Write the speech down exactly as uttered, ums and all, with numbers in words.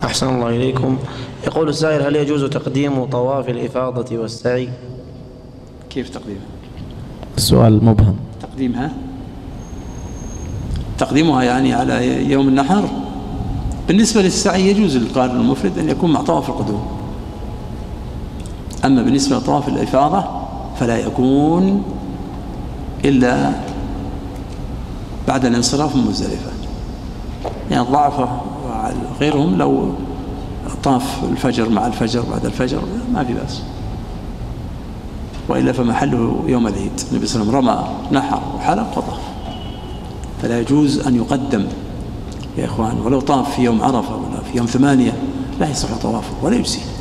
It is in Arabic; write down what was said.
أحسن الله إليكم. يقول السائل: هل يجوز تقديم طواف الإفاضة والسعي؟ كيف تقديمها؟ السؤال مبهم. تقديمها تقديمها يعني على يوم النحر. بالنسبة للسعي يجوز للقارن المفرد أن يكون مع طواف القدوم، أما بالنسبة لطواف الإفاضة فلا يكون إلا بعد الانصراف من مزدلفة. يعني الضعفة وغيرهم لو طاف الفجر مع الفجر بعد الفجر ما في بأس، وإلا فمحله يوم العيد. النبي صلى الله عليه وسلم رمى نحر وحلق وطاف، فلا يجوز أن يقدم يا إخوان. ولو طاف في يوم عرفة ولا في يوم ثمانية لا يصح طوافه ولا يجزيه.